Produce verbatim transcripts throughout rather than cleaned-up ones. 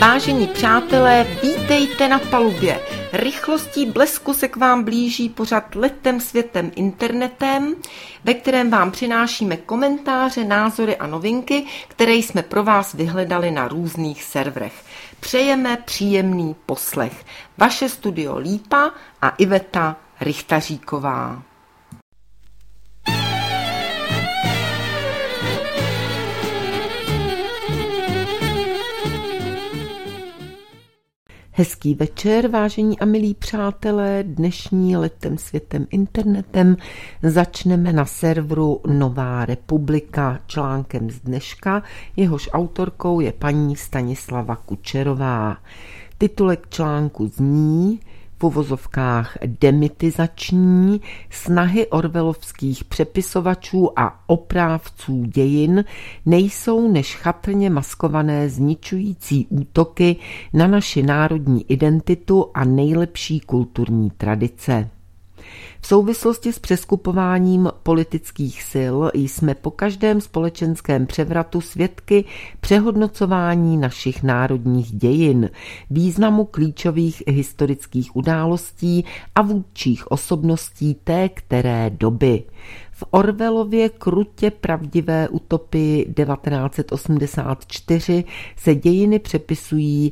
Vážení přátelé, vítejte na palubě. Rychlostí blesku se k vám blíží pořad Letem světem internetem, ve kterém vám přinášíme komentáře, názory a novinky, které jsme pro vás vyhledali na různých serverech. Přejeme příjemný poslech. Vaše studio Lípa a Iveta Richtaříková. Hezký večer, vážení a milí přátelé. Dnešní Letem světem internetem začneme na serveru Nová republika článkem z dneška, jehož autorkou je paní Stanislava Kučerová. Titulek článku zní v uvozovkách demitizační snahy orwellovských přepisovačů a oprávců dějin nejsou než chatrně maskované zničující útoky na naši národní identitu a nejlepší kulturní tradice. V souvislosti s přeskupováním politických sil jsme po každém společenském převratu svědky přehodnocování našich národních dějin, významu klíčových historických událostí a vůdčích osobností té které doby. V Orwellově krutě pravdivé utopii devatenáct set osmdesát čtyři se dějiny přepisují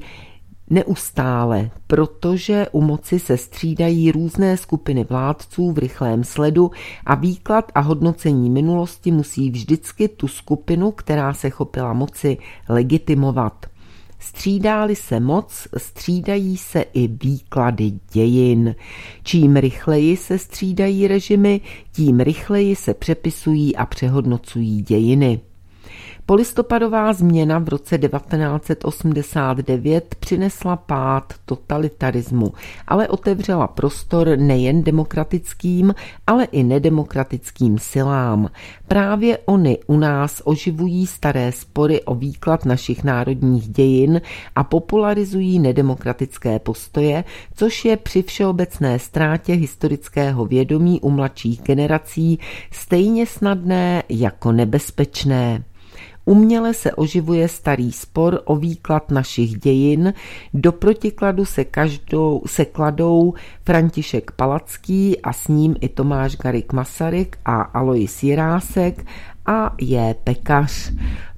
neustále, protože u moci se střídají různé skupiny vládců v rychlém sledu a výklad a hodnocení minulosti musí vždycky tu skupinu, která se chopila moci, legitimovat. Střídá-li se moc, střídají se i výklady dějin. Čím rychleji se střídají režimy, tím rychleji se přepisují a přehodnocují dějiny. Polistopadová změna v roce devatenáct set osmdesát devět přinesla pád totalitarismu, ale otevřela prostor nejen demokratickým, ale i nedemokratickým silám. Právě oni u nás oživují staré spory o výklad našich národních dějin a popularizují nedemokratické postoje, což je při všeobecné ztrátě historického vědomí u mladších generací stejně snadné jako nebezpečné. Uměle se oživuje starý spor o výklad našich dějin, do protikladu se, každou, se kladou František Palacký a s ním i Tomáš Garrigue Masaryk a Alois Jirásek a J. Pekař.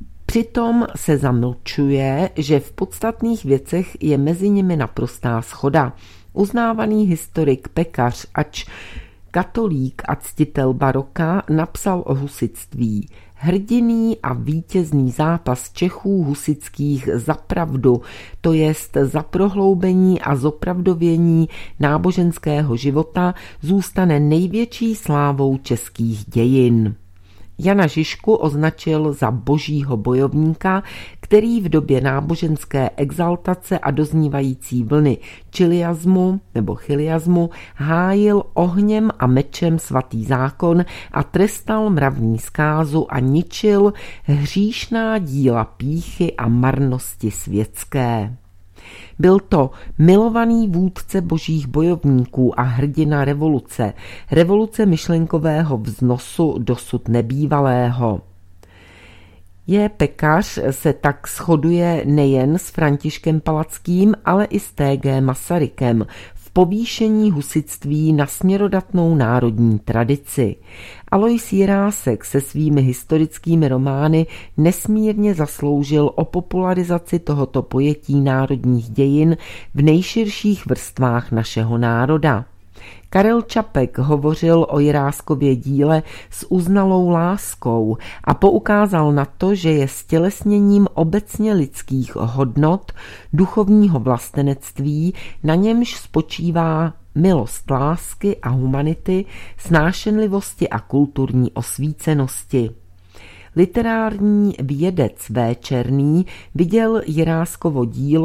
Přitom se zamlčuje, že v podstatných věcech je mezi nimi naprostá shoda. Uznávaný historik Pekař, ač katolík a ctitel baroka, napsal o husitství. Hrdinný a vítězný zápas Čechů husitských za pravdu, to jest za prohloubení a zopravdovění náboženského života, zůstane největší slávou českých dějin. Jana Žižku označil za božího bojovníka, který v době náboženské exaltace a doznívající vlny čiliazmu nebo chiliazmu hájil ohněm a mečem svatý zákon a trestal mravní zkázu a ničil hříšná díla pýchy a marnosti světské. Byl to milovaný vůdce božích bojovníků a hrdina revoluce, revoluce myšlenkového vznosu dosud nebývalého. J. Pekař se tak shoduje nejen s Františkem Palackým, ale i s T G Masarykem v povýšení husitství na směrodatnou národní tradici. Alois Jirásek se svými historickými romány nesmírně zasloužil o popularizaci tohoto pojetí národních dějin v nejširších vrstvách našeho národa. Karel Čapek hovořil o Jiráskově díle s uznalou láskou a poukázal na to, že je stělesněním obecně lidských hodnot, duchovního vlastenectví, na němž spočívá milost lásky a humanity, snášenlivosti a kulturní osvícenosti. Literární vědec V. Černý viděl Jiráskovo dílo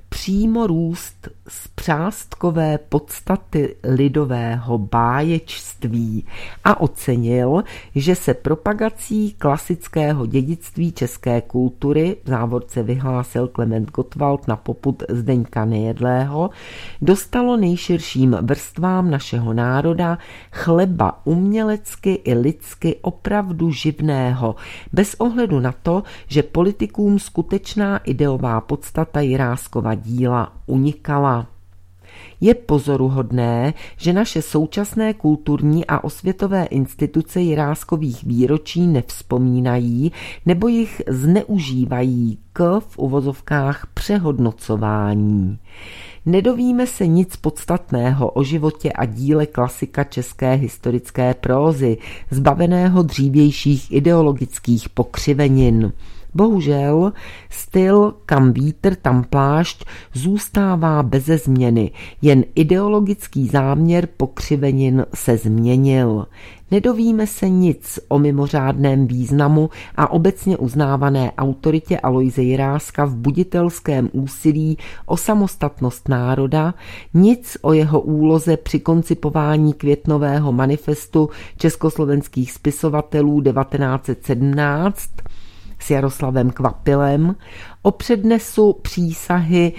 přímo růst z přástkové podstaty lidového báječství a ocenil, že se propagací klasického dědictví české kultury, v závorce vyhlásil Klement Gottwald na popud Zdeňka Nejedlého, dostalo nejširším vrstvám našeho národa chleba umělecky i lidsky opravdu živného, bez ohledu na to, že politikům skutečná ideová podstata Jiráskova díla unikala. Je pozoruhodné, že naše současné kulturní a osvětové instituce Jiráskových výročí nevzpomínají nebo jich zneužívají k v uvozovkách přehodnocování. Nedovíme se nic podstatného o životě a díle klasika české historické prózy, zbaveného dřívějších ideologických pokřivenin. Bohužel styl kam vítr, tam plášť zůstává beze změny, jen ideologický záměr pokřivenin se změnil. Nedovíme se nic o mimořádném významu a obecně uznávané autoritě Alojze Jiráska v buditelském úsilí o samostatnost národa, nic o jeho úloze při koncipování květnového manifestu československých spisovatelů devatenáct set sedmnáct s Jaroslavem Kvapilem, o přednesu přísahy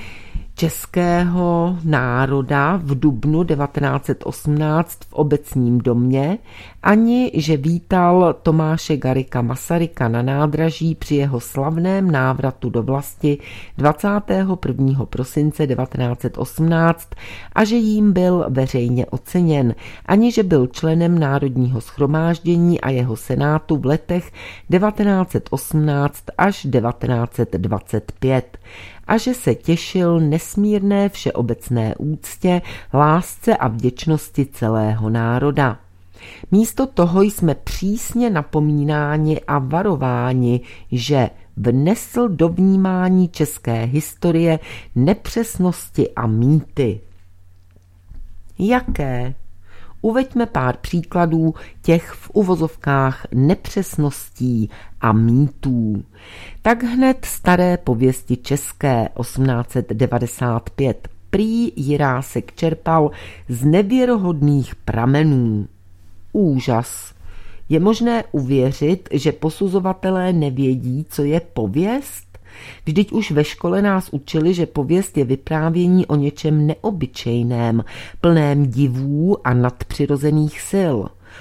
českého národa v dubnu devatenáct set osmnáct v Obecním domě, ani že vítal Tomáše Garrigua Masaryka na nádraží při jeho slavném návratu do vlasti dvacátého prvního prosince devatenáct set osmnáct a že jím byl veřejně oceněn, ani že byl členem Národního shromáždění a jeho senátu v letech devatenáct set osmnáct až devatenáct set dvacet pět. A že se těšil nesmírné všeobecné úctě, lásce a vděčnosti celého národa. Místo toho jsme přísně napomínáni a varováni, že vnesl do vnímání české historie nepřesnosti a mýty. Jaké? Uveďme pár příkladů těch v uvozovkách nepřesností a mýtů. Tak hned staré pověsti české osmnáct set devadesát pět. Prý Jirásek čerpal z nevěrohodných pramenů. Úžas. Je možné uvěřit, že posuzovatelé nevědí, co je pověst? Vždyť už ve škole nás učili, že pověst je vyprávění o něčem neobyčejném, plném divů a nadpřirozených sil.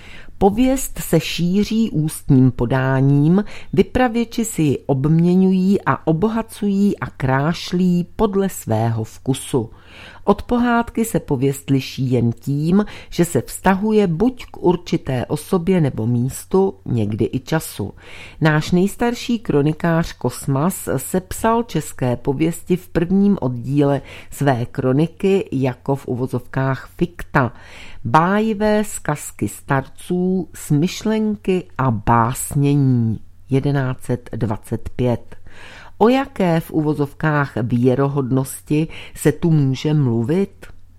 Pověst se šíří ústním podáním, vypravěči si ji obměňují a obohacují a krášlí podle svého vkusu. Od pohádky se pověst liší jen tím, že se vztahuje buď k určité osobě nebo místu, někdy i času. Náš nejstarší kronikář Kosmas sepsal české pověsti v prvním oddíle své kroniky jako v uvozovkách fikta. Bájivé zkazky starců, smyšlenky a básnění jedenáct set dvacet pět. O jaké v uvozovkách věrohodnosti se tu může mluvit?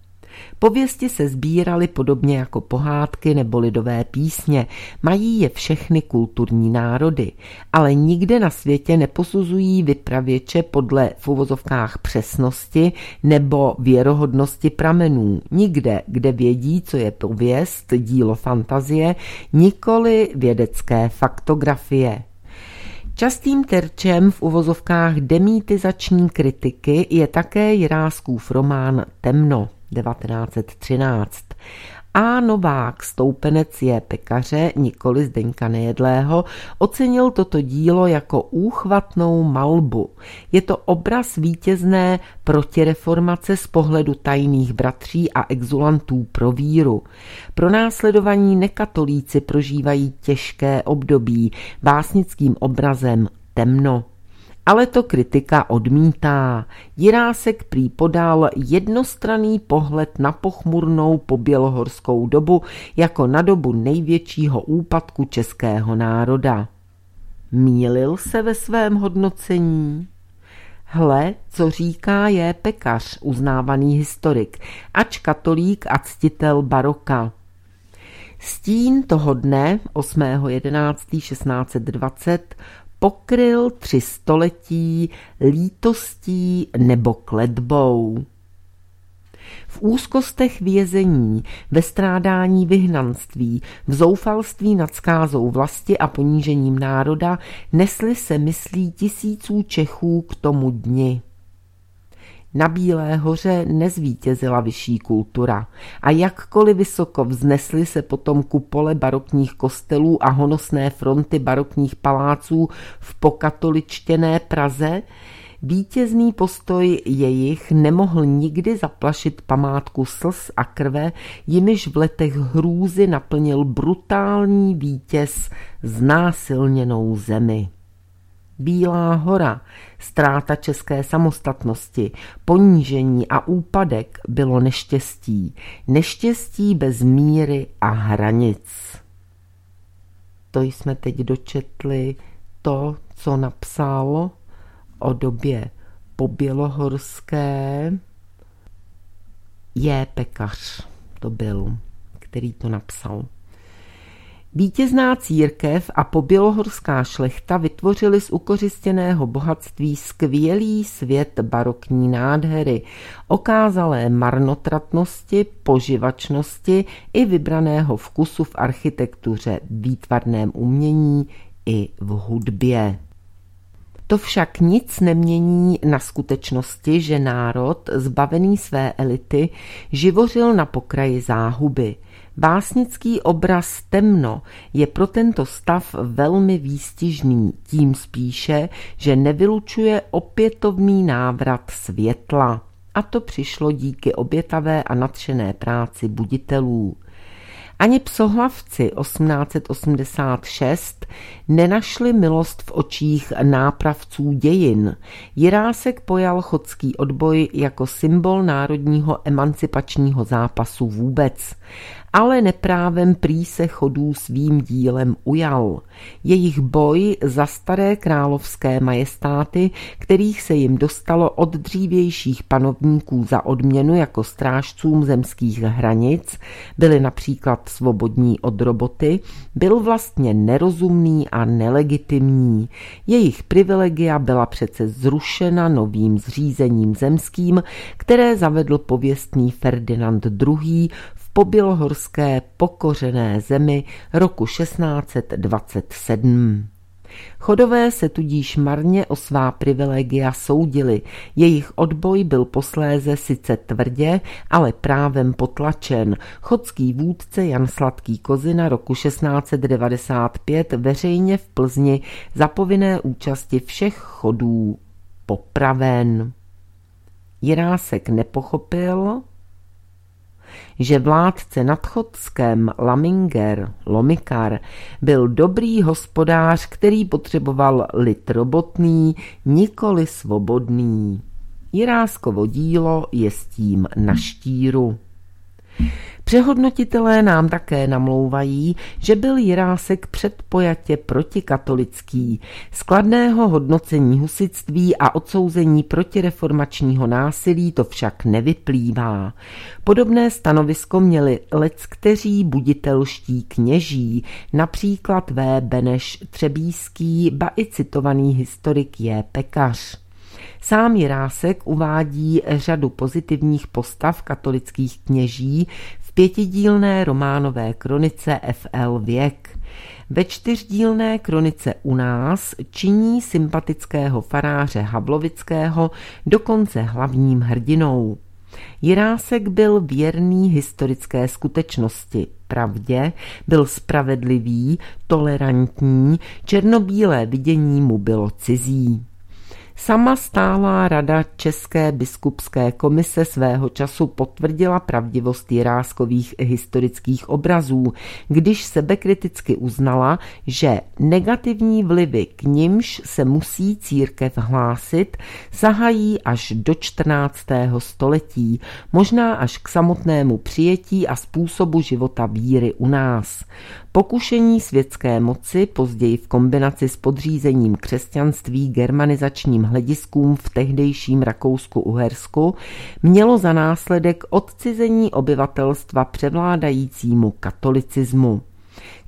Pověsti se sbíraly podobně jako pohádky nebo lidové písně, mají je všechny kulturní národy, ale nikde na světě neposuzují vypravěče podle v uvozovkách přesnosti nebo věrohodnosti pramenů. Nikde, kde vědí, co je pověst, dílo fantazie, nikoli vědecké faktografie. Častým terčem v uvozovkách demýtizační kritiky je také Jiráskův román Temno devatenáct set třináct. A Novák, stoupenec J. Pekaře, nikoli Zdeňka Nejedlého, ocenil toto dílo jako úchvatnou malbu. Je to obraz vítězné protireformace z pohledu tajných bratří a exulantů pro víru. Pronásledovaní nekatolíci prožívají těžké období básnickým obrazem Temno. Ale to kritika odmítá. Jirásek prý podal jednostranný pohled na pochmurnou pobělohorskou dobu jako na dobu největšího úpadku českého národa. Mýlil se ve svém hodnocení? Hle, co říká J. Pekař, uznávaný historik, ač katolík a ctitel baroka. Stín toho dne osmého jedenáctého šestnáct set dvacet pokryl tři století lítostí nebo kletbou. V úzkostech vězení, ve strádání vyhnanství, v zoufalství nad zkázou vlasti a ponížením národa nesli se myslí tisíců Čechů k tomu dni. Na Bílé hoře nezvítězila vyšší kultura a jakkoliv vysoko vznesly se potom kupole barokních kostelů a honosné fronty barokních paláců v pokatoličtěné Praze, vítězný postoj jejich nemohl nikdy zaplašit památku slz a krve, jimiž v letech hrůzy naplnil brutální vítěz znásilněnou zemi. Bílá hora, ztráta české samostatnosti, ponížení a úpadek bylo neštěstí. Neštěstí bez míry a hranic. To jsme teď dočetli to, co napsal o době pobělohorské J. Pekař. To byl, který to napsal. Vítězná církev a pobělohorská šlechta vytvořili z ukořistěného bohatství skvělý svět barokní nádhery, okázalé marnotratnosti, poživačnosti i vybraného vkusu v architektuře, výtvarném umění i v hudbě. To však nic nemění na skutečnosti, že národ, zbavený své elity, živořil na pokraji záhuby. Básnický obraz Temno je pro tento stav velmi výstižný, tím spíše, že nevylučuje opětovný návrat světla. A to přišlo díky obětavé a nadšené práci buditelů. Ani psohlavci osmnáct set osmdesát šest nenašli milost v očích nápravců dějin. Jirásek pojal chodský odboj jako symbol národního emancipačního zápasu vůbec. Ale neprávem prý se chodů svým dílem ujal. Jejich boj za staré královské majestáty, kterých se jim dostalo od dřívějších panovníků za odměnu jako strážcům zemských hranic, byli například svobodní od roboty, byl vlastně nerozumný a nelegitimní. Jejich privilegia byla přece zrušena novým zřízením zemským, které zavedl pověstný Ferdinand druhý. v pobělohorské pokořené zemi roku šestnáct set dvacet sedm. Chodové se tudíž marně o svá privilegia soudili, jejich odboj byl posléze sice tvrdě, ale právem potlačen. Chodský vůdce Jan Sladký Kozina roku šestnáct set devadesát pět veřejně v Plzni za povinné účasti všech chodů popraven. Jirásek nepochopil, že vládce nad Chodskem Laminger, Lomikar, byl dobrý hospodář, který potřeboval lid robotný, nikoli svobodný. Jiráskovo dílo je s tím na štíru. Přehodnotitelé nám také namlouvají, že byl Jirásek předpojatě protikatolický. Z kladného hodnocení husitství a odsouzení protireformačního násilí to však nevyplývá. Podobné stanovisko měli leckteří buditelští kněží, například V. Beneš Třebíský, ba i citovaný historik J. Pekař. Sám Jirásek uvádí řadu pozitivních postav katolických kněží v pětidílné románové kronice F L Věk. Ve čtyřdílné kronice U nás činí sympatického faráře Hablovického dokonce hlavním hrdinou. Jirásek byl věrný historické skutečnosti, pravdě, byl spravedlivý, tolerantní, černobílé vidění mu bylo cizí. Sama stálá rada České biskupské komise svého času potvrdila pravdivost Jiráskových historických obrazů, když sebekriticky uznala, že negativní vlivy, k nimž se musí církev hlásit, sahají až do čtrnáctého století, možná až k samotnému přijetí a způsobu života víry u nás. Pokušení světské moci, později v kombinaci s podřízením křesťanství germanizačním hlediskům v tehdejším Rakousku-Uhersku, mělo za následek odcizení obyvatelstva převládajícímu katolicismu.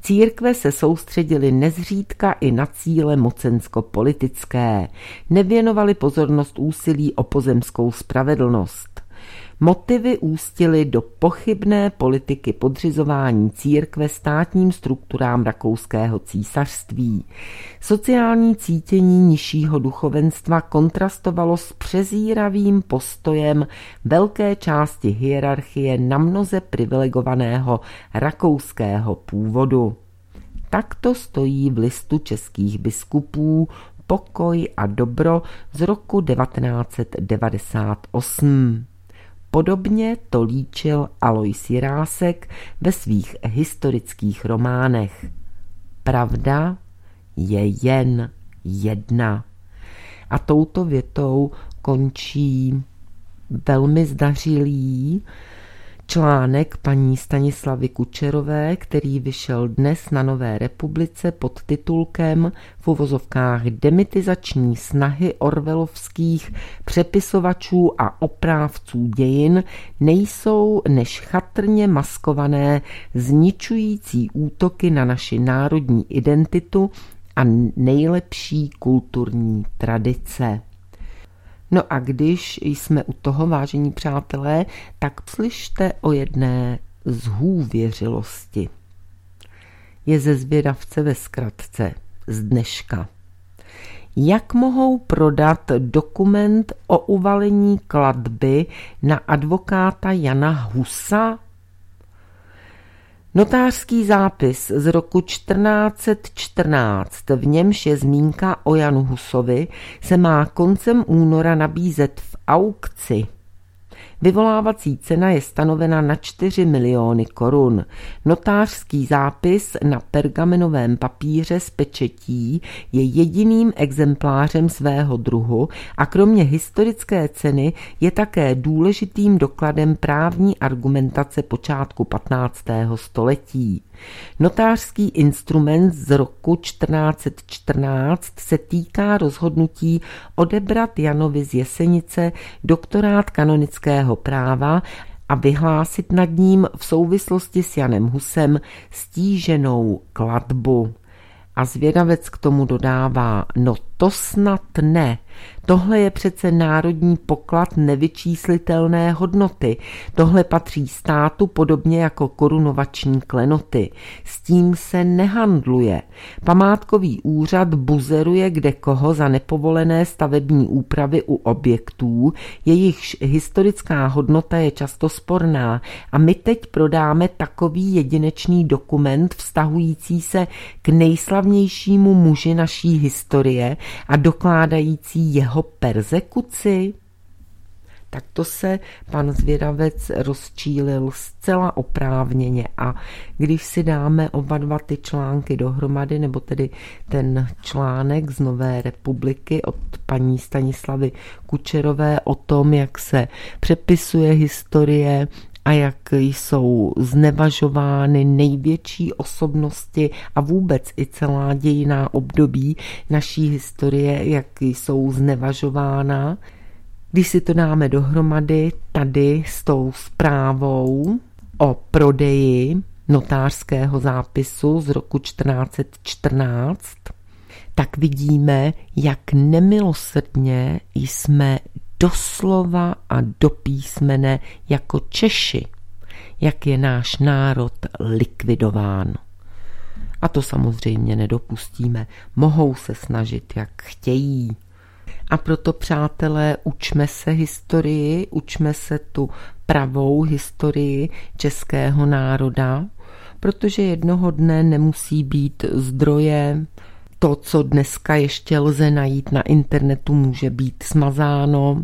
Církve se soustředily nezřídka i na cíle mocensko-politické. Nevěnovaly pozornost úsilí o pozemskou spravedlnost. Motivy ústily do pochybné politiky podřizování církve státním strukturám rakouského císařství. Sociální cítění nižšího duchovenstva kontrastovalo s přezíravým postojem velké části hierarchie namnoze privilegovaného rakouského původu. Takto stojí v listu českých biskupů Pokoj a dobro z roku devatenáct set devadesát osm. Podobně to líčil Alois Jirásek ve svých historických románech. Pravda je jen jedna. A touto větou končí velmi zdařilý článek paní Stanislavy Kučerové, který vyšel dnes na Nové republice pod titulkem v uvozovkách demitizační snahy orwellovských přepisovačů a oprávců dějin nejsou než chatrně maskované zničující útoky na naši národní identitu a nejlepší kulturní tradice. No a když jsme u toho, vážení přátelé, tak slyšte o jedné zhůvěřilosti. Je ze Zvědavce ve zkratce z dneška. Jak mohou prodat dokument o uvalení klatby na advokáta Jana Husa? Notářský zápis z roku čtrnáct set čtrnáct, v němž je zmínka o Janu Husovi, se má koncem února nabízet v aukci. Vyvolávací cena je stanovena na čtyři miliony korun. Notářský zápis na pergamenovém papíře s pečetí je jediným exemplářem svého druhu a kromě historické ceny je také důležitým dokladem právní argumentace počátku patnáctého století. Notářský instrument z roku čtrnáct set čtrnáct se týká rozhodnutí odebrat Janovi z Jesenice doktorát kanonického práva a vyhlásit nad ním v souvislosti s Janem Husem stíženou klatbu. A Zvědavec k tomu dodává, no to snad ne. Tohle je přece národní poklad nevyčíslitelné hodnoty. Tohle patří státu podobně jako korunovační klenoty. S tím se nehandluje. Památkový úřad buzeruje kdekoho za nepovolené stavební úpravy u objektů, jejichž historická hodnota je často sporná. A my teď prodáme takový jedinečný dokument vztahující se k nejslavnějšímu muži naší historie a dokládající jeho perzekuci? Takto se pan Zvědavec rozčílil zcela oprávněně a když si dáme oba dva ty články dohromady, nebo tedy ten článek z Nové republiky od paní Stanislavy Kučerové o tom, jak se přepisuje historie a jak jsou znevažovány největší osobnosti a vůbec i celá dějinná období naší historie, jak jsou znevažována. Když si to dáme dohromady tady s tou zprávou o prodeji notářského zápisu z roku čtrnáct set čtrnáct, tak vidíme, jak nemilosrdně jsme doslova a do písmene jako Češi, jak je náš národ likvidován. A to samozřejmě nedopustíme. Mohou se snažit, jak chtějí. A proto, přátelé, učme se historii, učme se tu pravou historii českého národa, protože jednoho dne nemusí být zdroje. To, co dneska ještě lze najít na internetu, může být smazáno.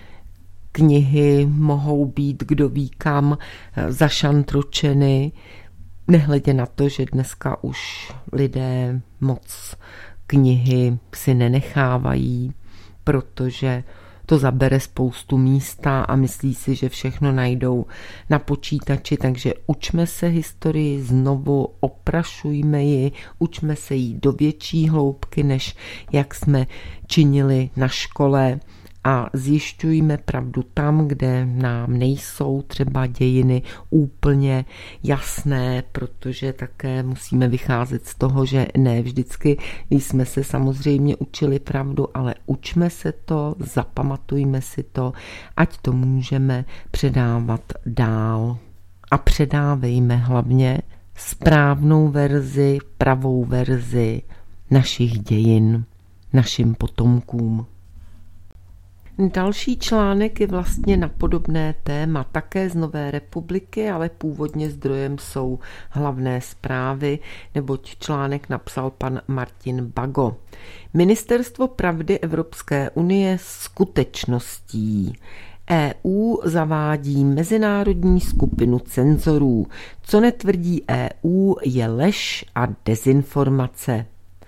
Knihy mohou být kdo ví kam zašantročeny, nehledě na to, že dneska už lidé moc knihy si nenechávají, protože to zabere spoustu místa a myslí si, že všechno najdou na počítači, takže učme se historii znovu, oprašujme ji, učme se jí do větší hloubky, než jak jsme činili na škole a zjišťujme pravdu tam, kde nám nejsou třeba dějiny úplně jasné, protože také musíme vycházet z toho, že ne vždycky jsme se samozřejmě učili pravdu, ale učme se to, zapamatujme si to, ať to můžeme předávat dál. A předávejme hlavně správnou verzi, pravou verzi našich dějin, našim potomkům. Další článek je vlastně na podobné téma, také z Nové republiky, ale původně zdrojem jsou Hlavné zprávy, neboť článek napsal pan Martin Bago. Ministerstvo pravdy Evropské unie skutečností. E U zavádí mezinárodní skupinu cenzorů. Co netvrdí E U, je lež a dezinformace.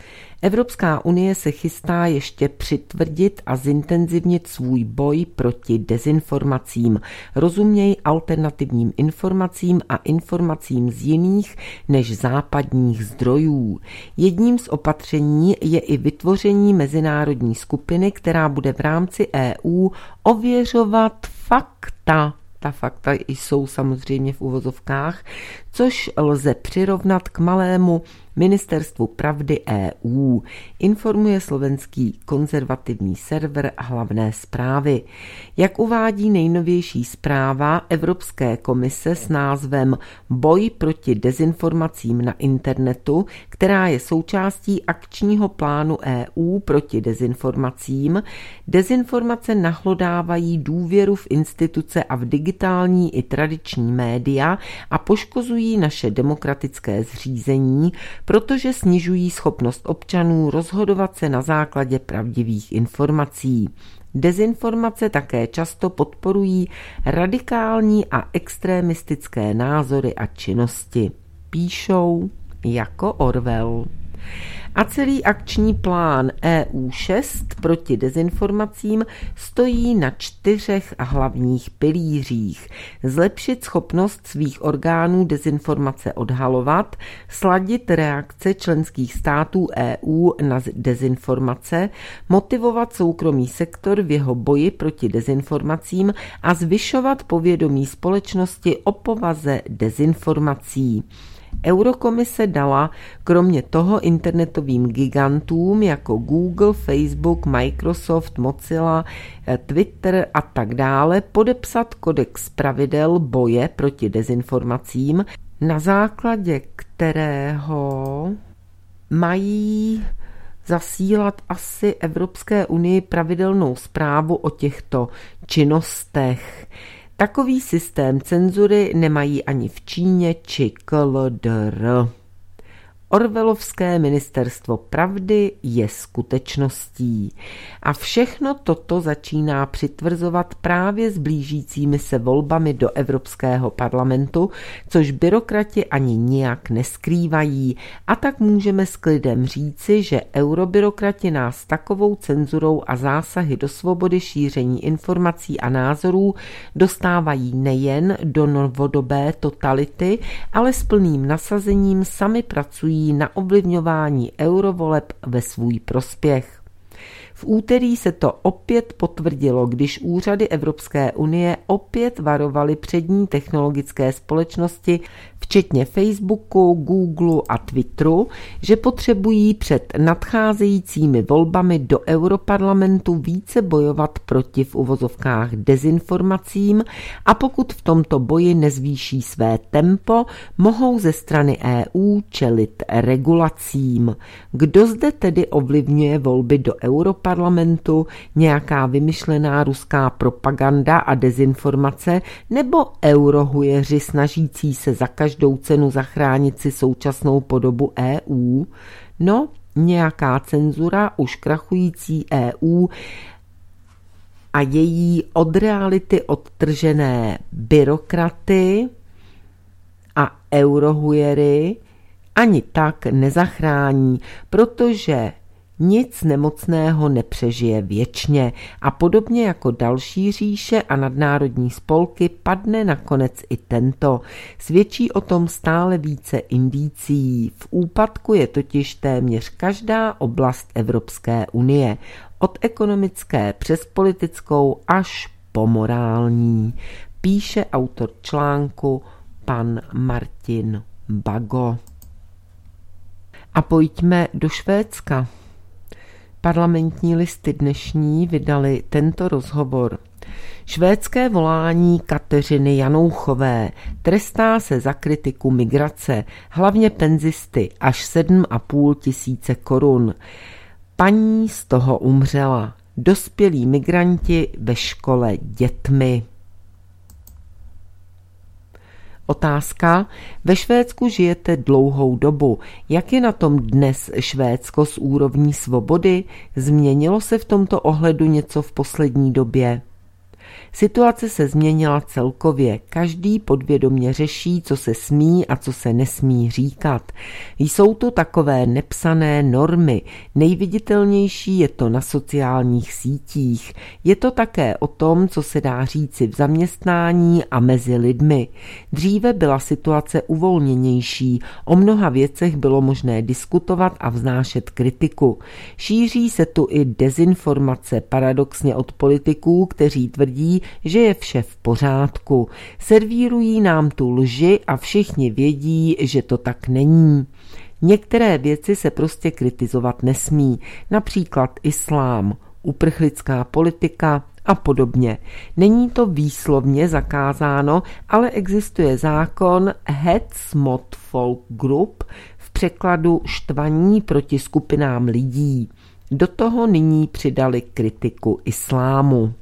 Evropská unie se chystá ještě přitvrdit a zintenzivnit svůj boj proti dezinformacím, rozuměj alternativním informacím a informacím z jiných než západních zdrojů. Jedním z opatření je i vytvoření mezinárodní skupiny, která bude v rámci E U ověřovat fakta. Ta fakta jsou samozřejmě v uvozovkách, což lze přirovnat k malému Ministerstvu pravdy E U, informuje slovenský konzervativní server Hlavné zprávy. Jak uvádí nejnovější zpráva Evropské komise s názvem Boj proti dezinformacím na internetu, která je součástí akčního plánu E U proti dezinformacím, dezinformace nahlodávají důvěru v instituce a v digitální i tradiční média a poškozují naše demokratické zřízení, protože snižují schopnost občanů rozhodovat se na základě pravdivých informací. Dezinformace také často podporují radikální a extremistické názory a činnosti. Píšou jako Orwell. A celý akční plán E U šest proti dezinformacím stojí na čtyřech hlavních pilířích. Zlepšit schopnost svých orgánů dezinformace odhalovat, sladit reakce členských států E U na dezinformace, motivovat soukromý sektor v jeho boji proti dezinformacím a zvyšovat povědomí společnosti o povaze dezinformací. Eurokomise dala kromě toho internetovým gigantům jako Google, Facebook, Microsoft, Mozilla, Twitter a tak dále podepsat kodex pravidel boje proti dezinformacím, na základě kterého mají zasílat asi Evropské unii pravidelnou zprávu o těchto činnostech. Takový systém cenzury nemají ani v Číně či K L D R. Orwellovské ministerstvo pravdy je skutečností. A všechno toto začíná přitvrzovat právě s blížícími se volbami do Evropského parlamentu, což byrokrati ani nijak neskrývají. A tak můžeme s klidem říci, že eurobyrokrati nás takovou cenzurou a zásahy do svobody šíření informací a názorů dostávají nejen do novodobé totality, ale s plným nasazením sami pracují na ovlivňování eurovoleb ve svůj prospěch. V úterý se to opět potvrdilo, když úřady Evropské unie opět varovaly přední technologické společnosti, včetně Facebooku, Google a Twitteru, že potřebují před nadcházejícími volbami do Europarlamentu více bojovat proti v uvozovkách dezinformacím a pokud v tomto boji nezvýší své tempo, mohou ze strany E U čelit regulacím. Kdo zde tedy ovlivňuje volby do Europarlamentu, nějaká vymyšlená ruská propaganda a dezinformace nebo eurohujeři snažící se za každou cenu zachránit si současnou podobu E U? No, nějaká cenzura už krachující E U a její od reality odtržené byrokraty a eurohujery ani tak nezachrání, protože nic nemocného nepřežije věčně a podobně jako další říše a nadnárodní spolky padne nakonec i tento. Svědčí o tom stále více indicí. V úpadku je totiž téměř každá oblast Evropské unie. od ekonomické přes politickou až po morální, píše autor článku pan Martin Bago. A pojďme do Švédska. Parlamentní listy dnešní vydali tento rozhovor. Švédské volání Kateřiny Janouchové: trestá se za kritiku migrace, hlavně penzisty, až sedm a půl tisíce korun. Paní z toho umřela. Dospělí migranti ve škole dětmi. Otázka. Ve Švédsku žijete dlouhou dobu. Jak je na tom dnes Švédsko s úrovní svobody? Změnilo se v tomto ohledu něco v poslední době? Situace se změnila celkově. Každý podvědomě řeší, co se smí a co se nesmí říkat. Jsou to takové nepsané normy. Nejviditelnější je to na sociálních sítích. Je to také o tom, co se dá říci v zaměstnání a mezi lidmi. Dříve byla situace uvolněnější. O mnoha věcech bylo možné diskutovat a vznášet kritiku. Šíří se tu i dezinformace, paradoxně od politiků, kteří tvrdí, že je vše v pořádku. Servírují nám tu lži a všichni vědí, že to tak není. Některé věci se prostě kritizovat nesmí, například islám, uprchlická politika a podobně. Není to výslovně zakázáno, ale existuje zákon Hets mot folkgrupp, v překladu štvaní proti skupinám lidí. Do toho nyní přidali kritiku islámu.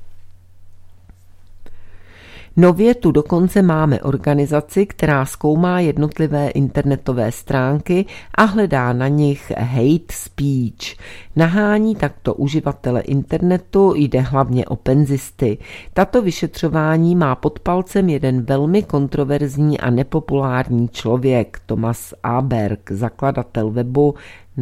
Nově tu dokonce máme organizaci, která zkoumá jednotlivé internetové stránky a hledá na nich hate speech. Nahání takto uživatele internetu, jde hlavně o penzisty. Tato vyšetřování má pod palcem jeden velmi kontroverzní a nepopulární člověk, Thomas Aberg, zakladatel webu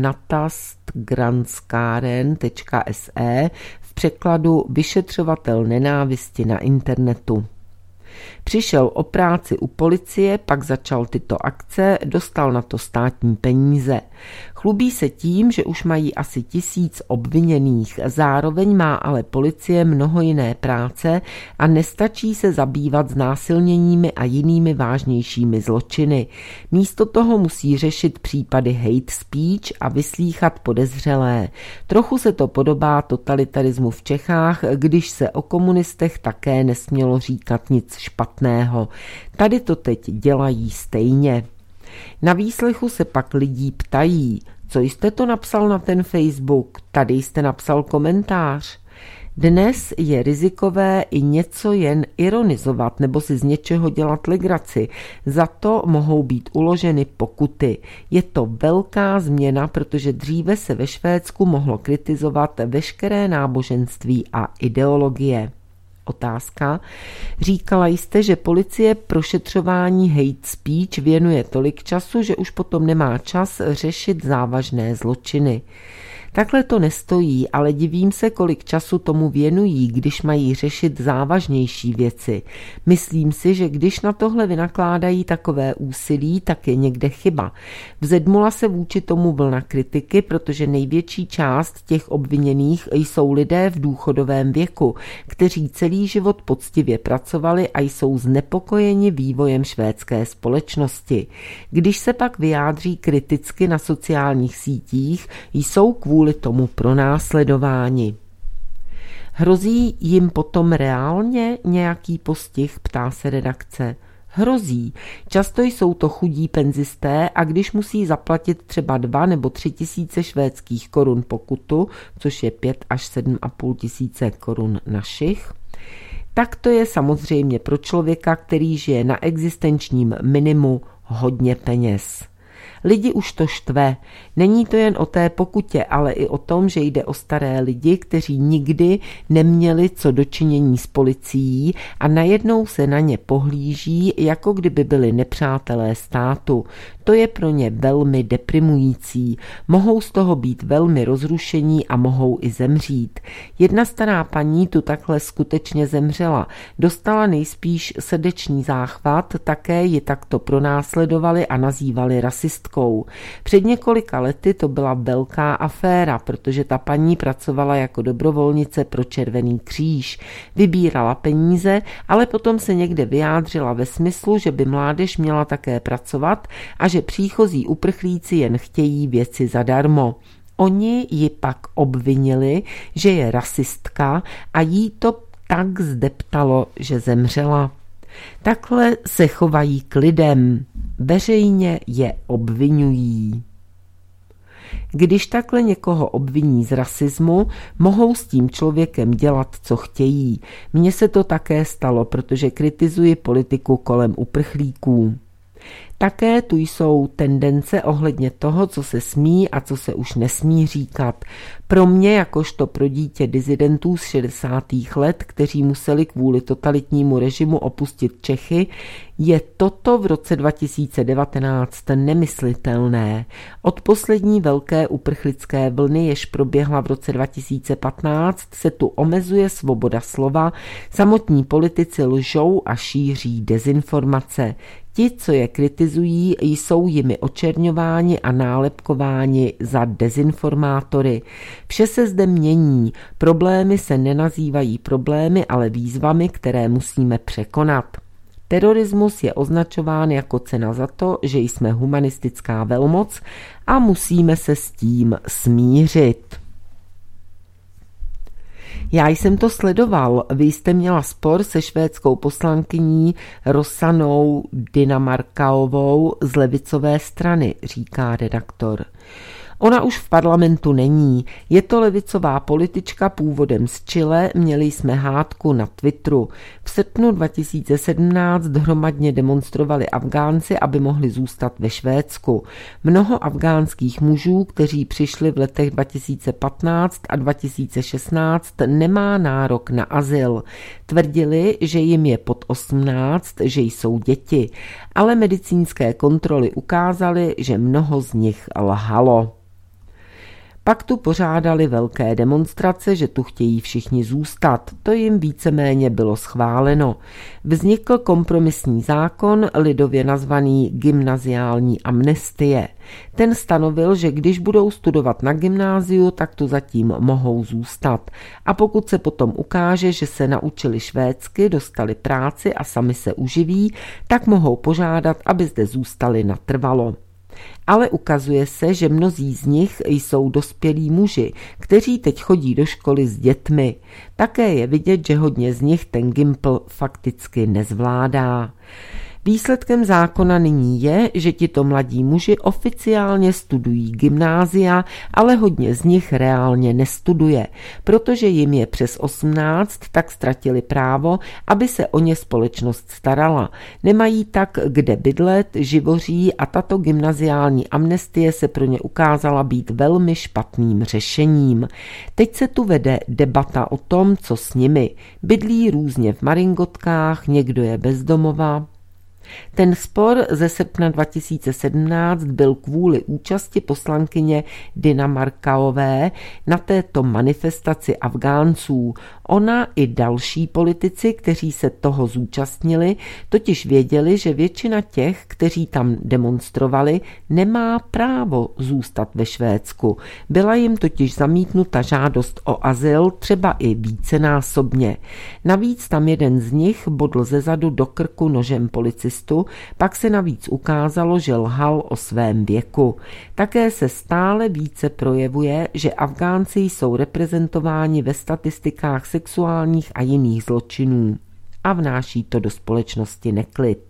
natastgranskaren tečka es e, v překladu vyšetřovatel nenávisti na internetu. Přišel o práci u policie, pak začal tyto akce, dostal na to státní peníze. Chlubí se tím, že už mají asi tisíc obviněných, zároveň má ale policie mnoho jiné práce a nestačí se zabývat znásilněními a jinými vážnějšími zločiny. Místo toho musí řešit případy hate speech a vyslýchat podezřelé. Trochu se to podobá totalitarismu v Čechách, když se o komunistech také nesmělo říkat nic špatného. Tady to teď dělají stejně. Na výslechu se pak lidí ptají, co jste to napsal na ten Facebook, tady jste napsal komentář. Dnes je rizikové i něco jen ironizovat nebo si z něčeho dělat legraci. Za to mohou být uloženy pokuty. Je to velká změna, protože dříve se ve Švédsku mohlo kritizovat veškeré náboženství a ideologie. Otázka. Říkala jste, že policie prošetřování hate speech věnuje tolik času, že už potom nemá čas řešit závažné zločiny. Takhle to nestojí, ale divím se, kolik času tomu věnují, když mají řešit závažnější věci. Myslím si, že když na tohle vynakládají takové úsilí, tak je někde chyba. Vzedmula se vůči tomu vlna kritiky, protože největší část těch obviněných jsou lidé v důchodovém věku, kteří celý život poctivě pracovali a jsou znepokojeni vývojem švédské společnosti. Když se pak vyjádří kriticky na sociálních sítích, jsou kvůli kvůli tomu pronásledováni. Hrozí jim potom reálně nějaký postih, ptá se redakce. Hrozí. Často jsou to chudí penzisté a když musí zaplatit třeba dva nebo tři tisíce švédských korun pokutu, což je pět až sedm a půl tisíce korun našich, tak to je samozřejmě pro člověka, který žije na existenčním minimu, hodně peněz. Lidi už to štve. Není to jen o té pokutě, ale i o tom, že jde o staré lidi, kteří nikdy neměli co dočinění s policií a najednou se na ně pohlíží, jako kdyby byli nepřátelé státu. To je pro ně velmi deprimující. Mohou z toho být velmi rozrušení a mohou i zemřít. Jedna stará paní tu takhle skutečně zemřela. Dostala nejspíš srdeční záchvat, také ji takto pronásledovali a nazývali rasistkou. Před několika lety to byla velká aféra, protože ta paní pracovala jako dobrovolnice pro Červený kříž. Vybírala peníze, ale potom se někde vyjádřila ve smyslu, že by mládež měla také pracovat a že příchozí uprchlíci jen chtějí věci zadarmo. Oni ji pak obvinili, že je rasistka a jí to tak zdeptalo, že zemřela. Takhle se chovají k lidem. Veřejně je obvinují. Když takhle někoho obviní z rasismu, mohou s tím člověkem dělat, co chtějí. Mně se to také stalo, protože kritizuji politiku kolem uprchlíků. Také tu jsou tendence ohledně toho, co se smí a co se už nesmí říkat. Pro mě, jakožto pro dítě disidentů z šedesátých let, kteří museli kvůli totalitnímu režimu opustit Čechy, je toto v roce dva tisíce devatenáct nemyslitelné. Od poslední velké uprchlické vlny, jež proběhla v roce dva tisíce patnáct, se tu omezuje svoboda slova, samotní politici lžou a šíří dezinformace. Ti, co je kritizují, jsou jimi očerňováni a nálepkováni za dezinformátory. Vše se zde mění, problémy se nenazývají problémy, ale výzvami, které musíme překonat. Terorismus je označován jako cena za to, že jsme humanistická velmoc a musíme se s tím smířit. Já jsem to sledoval, vy jste měla spor se švédskou poslankyní Rosanou Dinamarkaovou z levicové strany, říká redaktor. Ona už v parlamentu není, je to levicová politička původem z Chile, měli jsme hádku na Twitteru. V srpnu dva tisíce sedmnáct hromadně demonstrovali Afgánci, aby mohli zůstat ve Švédsku. Mnoho afgánských mužů, kteří přišli v letech dva tisíce patnáct a dva tisíce šestnáct, nemá nárok na azyl. Tvrdili, že jim je pod osmnáct, že jsou děti, ale medicínské kontroly ukázaly, že mnoho z nich lhalo. Pak tu pořádali velké demonstrace, že tu chtějí všichni zůstat. To jim víceméně bylo schváleno. Vznikl kompromisní zákon, lidově nazvaný gymnaziální amnestie. Ten stanovil, že když budou studovat na gymnáziu, tak tu zatím mohou zůstat. A pokud se potom ukáže, že se naučili švédsky, dostali práci a sami se uživí, tak mohou požádat, aby zde zůstali natrvalo. Ale ukazuje se, že mnozí z nich jsou dospělí muži, kteří teď chodí do školy s dětmi. Také je vidět, že hodně z nich ten gympl fakticky nezvládá. Výsledkem zákona nyní je, že tito mladí muži oficiálně studují gymnázia, ale hodně z nich reálně nestuduje. Protože jim je přes osmnáct, tak ztratili právo, aby se o ně společnost starala. Nemají tak kde bydlet, živoří a tato gymnaziální amnestie se pro ně ukázala být velmi špatným řešením. Teď se tu vede debata o tom, co s nimi. Bydlí různě v maringotkách, někdo je bezdomova. Ten spor ze srpna dva tisíce sedmnáct byl kvůli účasti poslankyně Dinamarkaové na této manifestaci Afgánců. Ona i další politici, kteří se toho zúčastnili, totiž věděli, že většina těch, kteří tam demonstrovali, nemá právo zůstat ve Švédsku. Byla jim totiž zamítnuta žádost o azyl, třeba i vícenásobně. Navíc tam jeden z nich bodl zezadu do krku nožem policistu, pak se navíc ukázalo, že lhal o svém věku. Také se stále více projevuje, že Afgánci jsou reprezentováni ve statistikách sexuálních a jiných zločinů a vnáší to do společnosti neklid.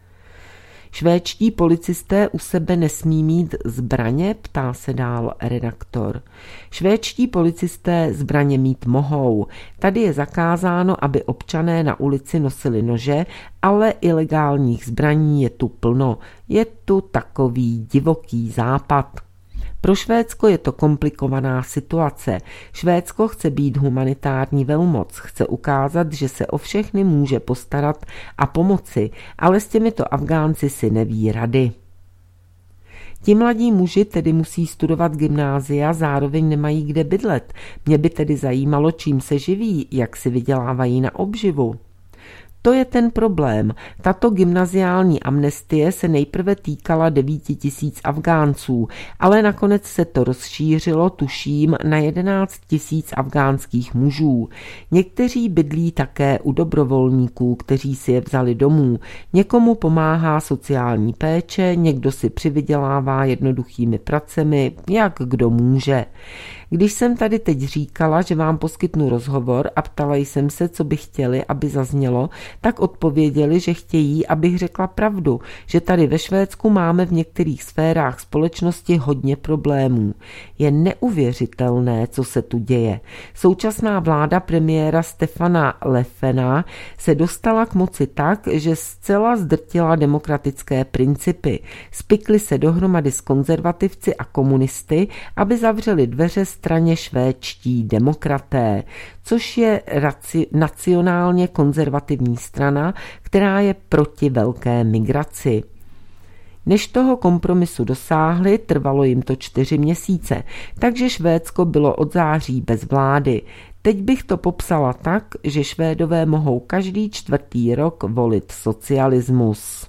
Švédští policisté u sebe nesmí mít zbraně, ptá se dál redaktor. Švédští policisté zbraně mít mohou. Tady je zakázáno, aby občané na ulici nosili nože, ale ilegálních zbraní je tu plno. Je tu takový divoký západ. Pro Švédsko je to komplikovaná situace. Švédsko chce být humanitární velmoc, chce ukázat, že se o všechny může postarat a pomoci, ale s těmito Afgánci si neví rady. Ti mladí muži tedy musí studovat gymnázia, zároveň nemají kde bydlet. Mě by tedy zajímalo, čím se živí, jak si vydělávají na obživu. To je ten problém. Tato gymnaziální amnestie se nejprve týkala devíti tisíc Afgánců, ale nakonec se to rozšířilo, tuším, na jedenáct tisíc afgánských mužů. Někteří bydlí také u dobrovolníků, kteří si je vzali domů. Někomu pomáhá sociální péče, někdo si přivydělává jednoduchými pracemi, jak kdo může. Když jsem tady teď říkala, že vám poskytnu rozhovor a ptala jsem se, co by chtěli, aby zaznělo, tak odpověděli, že chtějí, abych řekla pravdu, že tady ve Švédsku máme v některých sférách společnosti hodně problémů. Je neuvěřitelné, co se tu děje. Současná vláda premiéra Stefana Löfvena se dostala k moci tak, že zcela zdrtila demokratické principy. Spikli se dohromady s konzervativci a komunisty, aby zavřeli dveře straně švédští demokraté, což je raci- nacionálně konzervativní strana, která je proti velké migraci. Než toho kompromisu dosáhli, trvalo jim to čtyři měsíce, takže Švédsko bylo od září bez vlády. Teď bych to popsala tak, že Švédové mohou každý čtvrtý rok volit socialismus.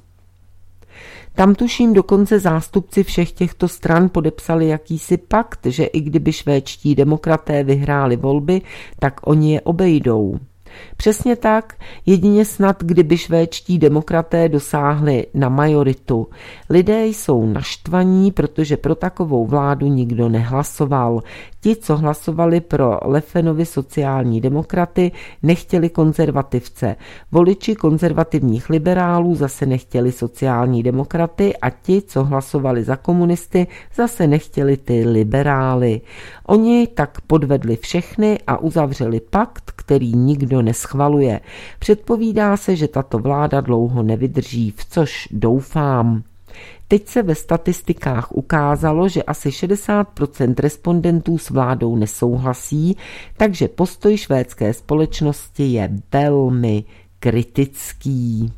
Tam tuším dokonce zástupci všech těchto stran podepsali jakýsi pakt, že i kdyby švédští demokraté vyhráli volby, tak oni je obejdou. Přesně tak, jedině snad, kdyby švédští demokraté dosáhli na majoritu. Lidé jsou naštvaní, protože pro takovou vládu nikdo nehlasoval. Ti, co hlasovali pro Löfvenovy sociální demokraty, nechtěli konzervativce. Voliči konzervativních liberálů zase nechtěli sociální demokraty a ti, co hlasovali za komunisty, zase nechtěli ty liberály. Oni tak podvedli všechny a uzavřeli pakt, který nikdo neschvaluje. Předpovídá se, že tato vláda dlouho nevydrží, v což doufám. Teď se ve statistikách ukázalo, že asi šedesát procent respondentů s vládou nesouhlasí, takže postoj švédské společnosti je velmi kritický.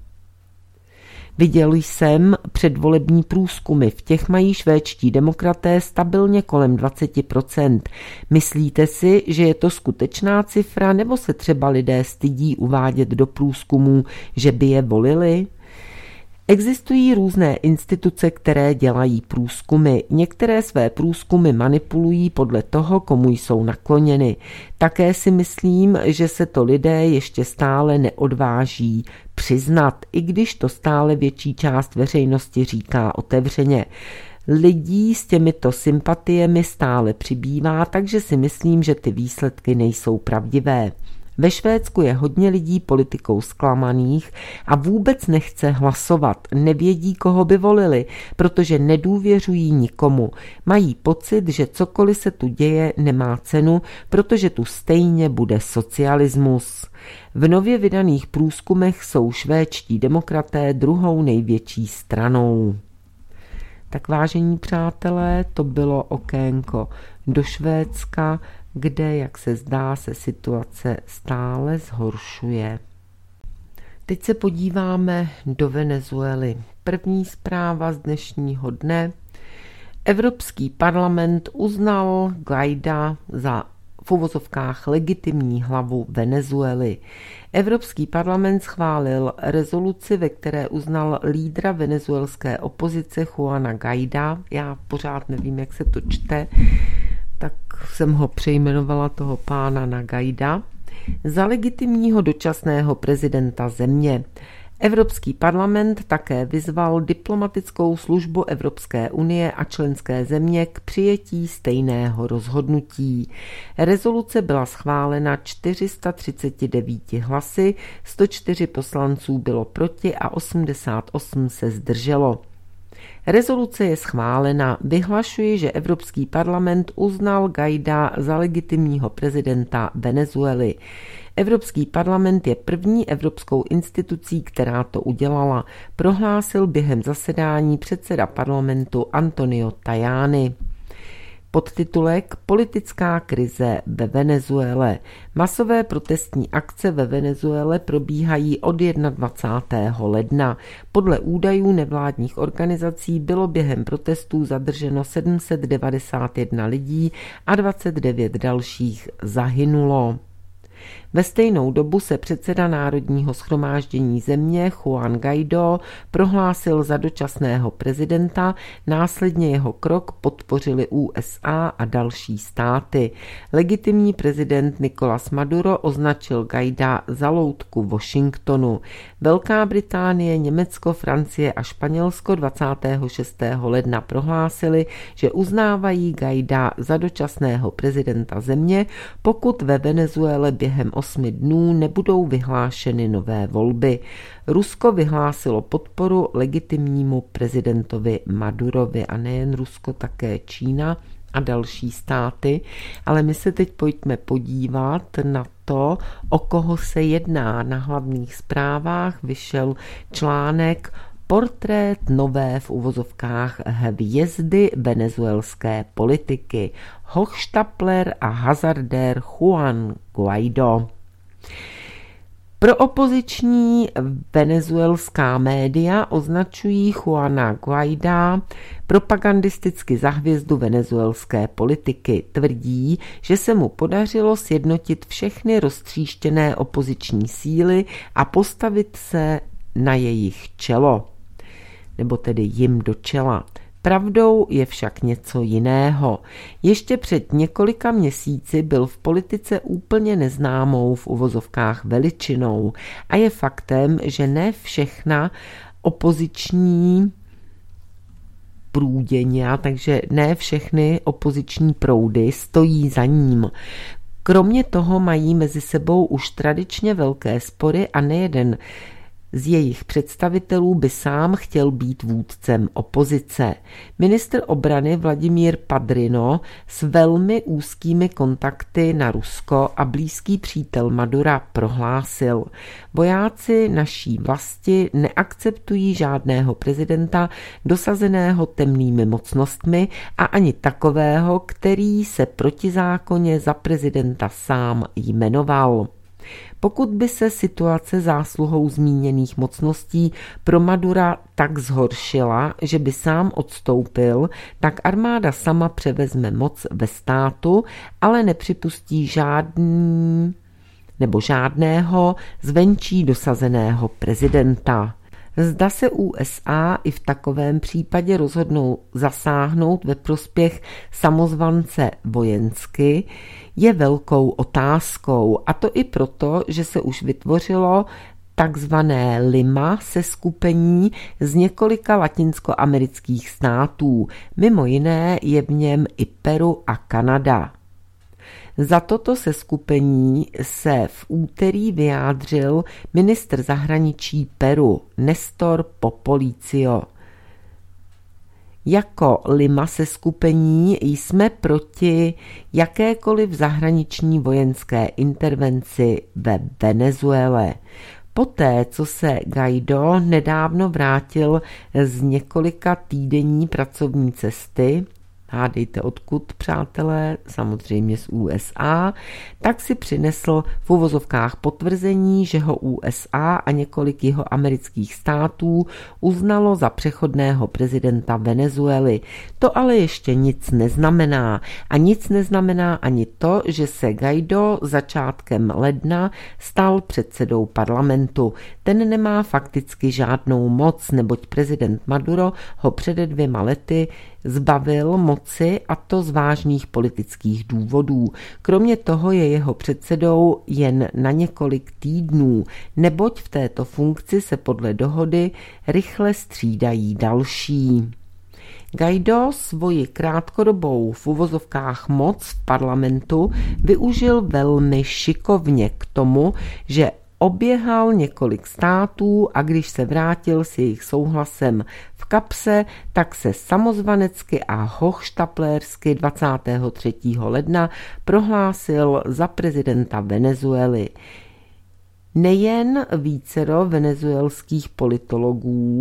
Viděl jsem předvolební průzkumy, v těch mají švédští demokraté stabilně kolem dvacet procent. Myslíte si, že je to skutečná cifra, nebo se třeba lidé stydí uvádět do průzkumů, že by je volili? Existují různé instituce, které dělají průzkumy. Některé své průzkumy manipulují podle toho, komu jsou nakloněny. Také si myslím, že se to lidé ještě stále neodváží přiznat, i když to stále větší část veřejnosti říká otevřeně. Lidí s těmito sympatiemi stále přibývá, takže si myslím, že ty výsledky nejsou pravdivé. Ve Švédsku je hodně lidí politikou zklamaných a vůbec nechce hlasovat, nevědí, koho by volili, protože nedůvěřují nikomu. Mají pocit, že cokoliv se tu děje, nemá cenu, protože tu stejně bude socialismus. V nově vydaných průzkumech jsou švédští demokraté druhou největší stranou. Tak vážení přátelé, to bylo okénko do Švédska, kde, jak se zdá, se situace stále zhoršuje. Teď se podíváme do Venezuely. První zpráva z dnešního dne. Evropský parlament uznal Guaida za v uvozovkách legitimní hlavu Venezuely. Evropský parlament schválil rezoluci, ve které uznal lídra venezuelské opozice Juana Guaida. Já pořád nevím, jak se to čte, tak jsem ho přejmenovala toho pána na Guaida, za legitimního dočasného prezidenta země. Evropský parlament také vyzval diplomatickou službu Evropské unie a členské země k přijetí stejného rozhodnutí. Rezoluce byla schválena čtyři sta třicet devět hlasy, sto čtyři poslanců bylo proti a osmdesát osm se zdrželo. Rezoluce je schválena. Vyhlašuji, že Evropský parlament uznal Guaida za legitimního prezidenta Venezuely. Evropský parlament je první evropskou institucí, která to udělala, prohlásil během zasedání předseda parlamentu Antonio Tajani. Podtitulek Politická krize ve Venezuele. Masové protestní akce ve Venezuele probíhají od dvacátého prvního ledna. Podle údajů nevládních organizací bylo během protestů zadrženo sedm set devadesát jedna lidí a dvacet devět dalších zahynulo. Ve stejnou dobu se předseda Národního shromáždění země Juan Guaidó prohlásil za dočasného prezidenta, následně jeho krok podpořili U S A a další státy. Legitimní prezident Nicolás Maduro označil Guaidá za loutku Washingtonu. Velká Británie, Německo, Francie a Španělsko dvacátého šestého ledna prohlásili, že uznávají Guaidá za dočasného prezidenta země, pokud ve Venezuele během osmi dnů nebudou vyhlášeny nové volby. Rusko vyhlásilo podporu legitimnímu prezidentovi Madurovi a nejen Rusko, také Čína a další státy, ale my se teď pojďme podívat na to, o koho se jedná. Na hlavních zprávách vyšel článek Portrét nové v uvozovkách hvězdy venezuelské politiky. Hochstapler a hazardér Juan Guaidó. Pro opoziční venezuelská média označují Juana Guaidá propagandisticky za hvězdu venezuelské politiky. Tvrdí, že se mu podařilo sjednotit všechny roztříštěné opoziční síly a postavit se na jejich čelo, nebo tedy jim do čela. Pravdou je však něco jiného. Ještě před několika měsíci byl v politice úplně neznámou v uvozovkách veličinou a je faktem, že ne všechna opoziční průděňa, takže ne všechny opoziční proudy stojí za ním. Kromě toho mají mezi sebou už tradičně velké spory a nejeden z jejich představitelů by sám chtěl být vůdcem opozice. Ministr obrany Vladimír Padrino s velmi úzkými kontakty na Rusko a blízký přítel Madura prohlásil: vojáci naší vlasti neakceptují žádného prezidenta dosazeného temnými mocnostmi a ani takového, který se protizákonně za prezidenta sám jmenoval. Pokud by se situace zásluhou zmíněných mocností pro Madura tak zhoršila, že by sám odstoupil, tak armáda sama převezme moc ve státu, ale nepřipustí žádný nebo žádného zvenčí dosazeného prezidenta. Zda se U S A i v takovém případě rozhodnou zasáhnout ve prospěch samozvance vojensky, je velkou otázkou. A to i proto, že se už vytvořilo takzvané Lima seskupení z několika latinskoamerických států. Mimo jiné je v něm i Peru a Kanada. Za toto seskupení se v úterý vyjádřil ministr zahraničí Peru Nestor Popolicio. Jako Lima seskupení jsme proti jakékoliv zahraniční vojenské intervenci ve Venezuele. Poté, co se Guaidó nedávno vrátil z několika týdenní pracovní cesty, hádejte odkud, přátelé, samozřejmě z U S A, tak si přinesl v uvozovkách potvrzení, že ho U S A a několik jeho amerických států uznalo za přechodného prezidenta Venezuely. To ale ještě nic neznamená. A nic neznamená ani to, že se Guaidó začátkem ledna stal předsedou parlamentu. Ten nemá fakticky žádnou moc, neboť prezident Maduro ho před dvěma lety zbavil moci, a to z vážných politických důvodů. Kromě toho je jeho předsedou jen na několik týdnů, neboť v této funkci se podle dohody rychle střídají další. Guaidó svoji krátkodobou v uvozovkách moc v parlamentu využil velmi šikovně k tomu, že oběhal několik států a když se vrátil s jejich souhlasem v kapse, tak se samozvanecky a hochštaplérsky dvacátého třetího ledna prohlásil za prezidenta Venezuely. Nejen vícero venezuelských politologů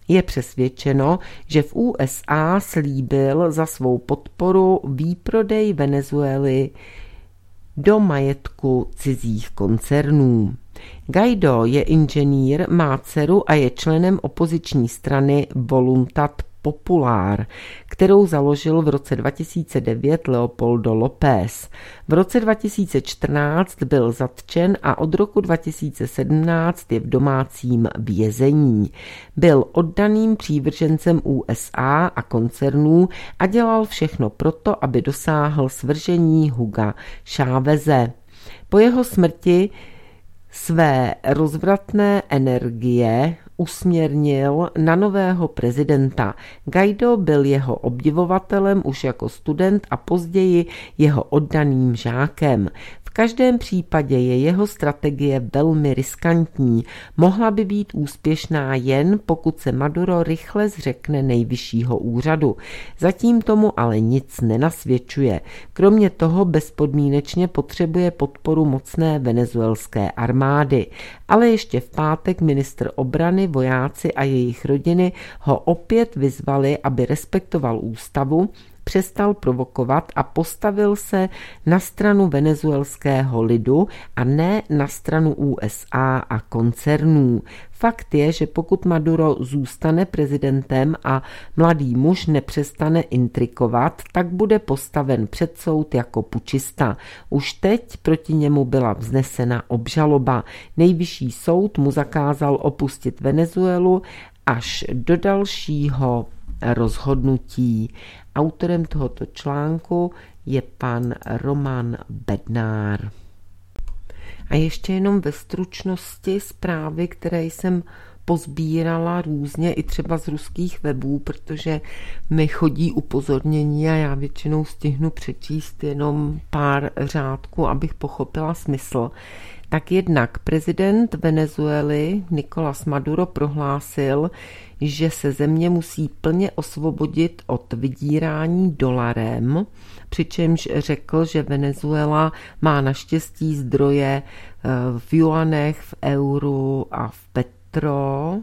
Je přesvědčeno, že v U S A slíbil za svou podporu výprodej Venezuely do majetku cizích koncernů. Guaidó je inženýr, má dceru a je členem opoziční strany Voluntad Popular, kterou založil v roce dva tisíce devět Leopoldo López. V roce dva tisíce čtrnáct byl zatčen a od roku dva tisíce sedmnáct je v domácím vězení. Byl oddaným přívržencem U S A a koncernů a dělal všechno proto, aby dosáhl svržení Huga Cháveze. Po jeho smrti své rozvratné energie usměrnil na nového prezidenta. Guaidó byl jeho obdivovatelem už jako student a později jeho oddaným žákem. V každém případě je jeho strategie velmi riskantní. Mohla by být úspěšná jen, pokud se Maduro rychle zřekne nejvyššího úřadu. Zatím tomu ale nic nenasvědčuje. Kromě toho bezpodmínečně potřebuje podporu mocné venezuelské armády. Ale ještě v pátek ministr obrany, vojáci a jejich rodiny ho opět vyzvali, aby respektoval ústavu, přestal provokovat a postavil se na stranu venezuelského lidu a ne na stranu U S A a koncernů. Fakt je, že pokud Maduro zůstane prezidentem a mladý muž nepřestane intrikovat, tak bude postaven před soud jako pučista. Už teď proti němu byla vznesena obžaloba. Nejvyšší soud mu zakázal opustit Venezuelu až do dalšího rozhodnutí. Autorem tohoto článku je pan Roman Bednár. A ještě jenom ve stručnosti zprávy, které jsem pozbírala různě i třeba z ruských webů, protože mi chodí upozornění a já většinou stihnu přečíst jenom pár řádků, abych pochopila smysl. Tak jednak prezident Venezuely Nicolás Maduro prohlásil, že se země musí plně osvobodit od vydírání dolarem, přičemž řekl, že Venezuela má naštěstí zdroje v juanech, v euru a v petro,